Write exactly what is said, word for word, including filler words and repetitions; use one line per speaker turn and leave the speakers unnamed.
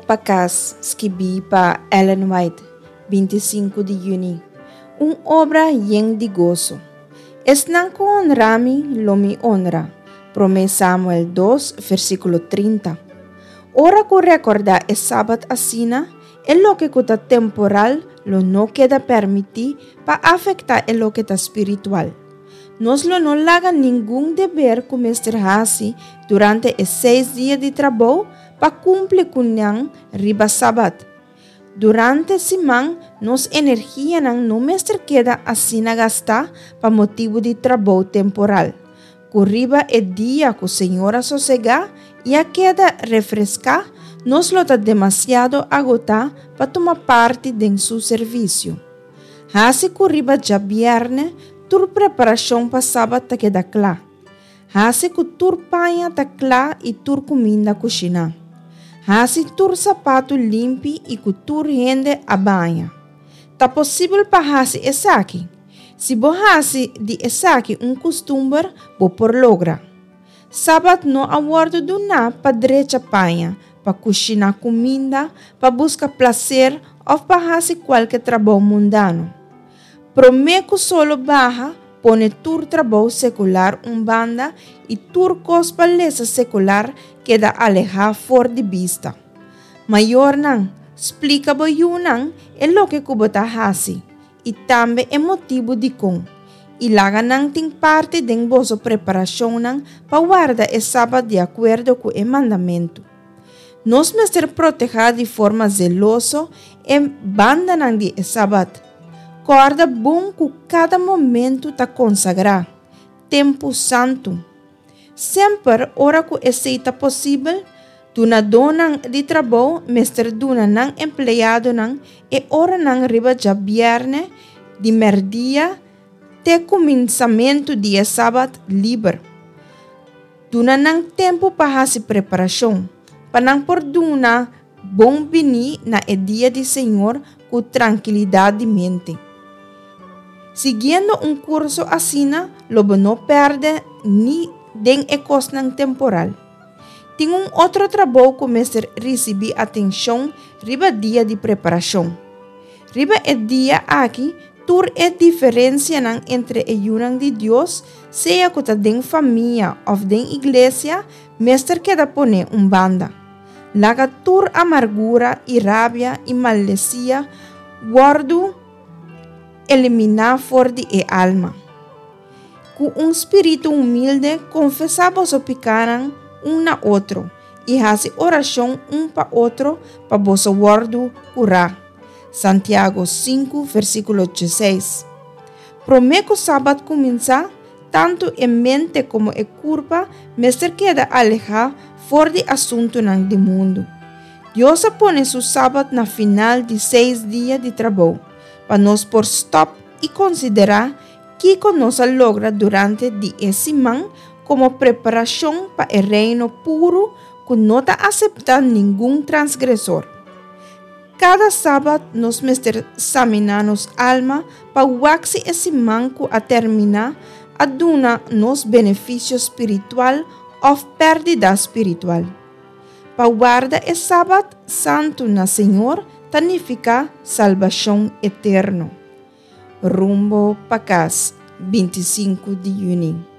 Pacas, escrevi para Ellen White, vinte e cinco de junho. Uma obra llena de gozo. Es não que honra-me, lo me honra. Promete Samuel dois, versículo trinta. Ora que recordar é sábado assina, é lo que está temporal, lo não queda permitir para afetar é lo que está espiritual. Nós lo não laga nenhum dever que mestre hasi durante os seis dias de trabalho para cumprir com nang riba sábado. Durante a semana, nos energia nang não mestre queda assim a gastar para motivo de trabalho temporal. Corriba é dia que o Senhor a sossegar e a queda refrescar, nos lo está demasiado agotar para tomar parte de seu serviço. Hasi corriba já viernes, tur preparação para sábado ta queda clara. Hasi que tur panha ta clara e tur comida cozinhar. Hasi tur sapato limpi e que tur rende a banha. Tá possível para hasi essa aqui. Se bo hasi de essa aqui um costume, bo por logra. Sábado não aguardo do na para direita panha, para cozinhar comida, para buscar prazer ou para hasi qualquer trabalho mundano. Prometo solo baja, pone tur trabalho secular um banda e tur cospa lesa secular queda alejar fora de vista. Maior não, explica bo yunang é lo que kubota hasi e também é motivo de com. E laga não tem parte de vossa preparação não para guardar o sábado de acordo com o mandamento. Nós me ser proteger de forma zelosa e banda não de sábado. Guarda bom que cada momento está consagrado. Tempo santo. Sempre, ora que aceita possível, duna dona de trabalho, mestre duna não empregado não, e ora não riba já viernes, de merdia, te começamento dia sábado livre. Duna não tempo para fazer preparação, para não por duna bom venir na dia de Senhor com tranquilidade de mente. Seguindo um curso assim, lobo não perde nem den ecosnan temporal. Tem um outro trabalho que mestre recebi atenção riba dia de preparação. Riba é dia aqui, tur é diferença entre o yunang de Deus, seja que den família ou den igreja, mestre queda pone um banda. Laga tur amargura e rabia e maldecía, guardo eliminar fora de e alma. Com um espírito humilde, confessamos o picaran um na outro e faz oração um para outro para vosso guardo curar. Santiago cinco, versículo dezesseis. Prometo sábado começar, tanto em mente como em curva, mestre queda alejar fora de assunto não de mundo. Deus põe seu sábado na final de seis dias de trabalho, para nós por stop e considerar que conosco logra durante de semana como preparação para o reino puro que não está aceitando nenhum transgressor. Cada sábado nos mestre examinamos alma para waxi esse manco a terminar a duna nos benefício espiritual ou perda espiritual. Para guardar o sábado santo na Senhor, significa salvação eterna. Rumbo Pacas, vinte e cinco de junho.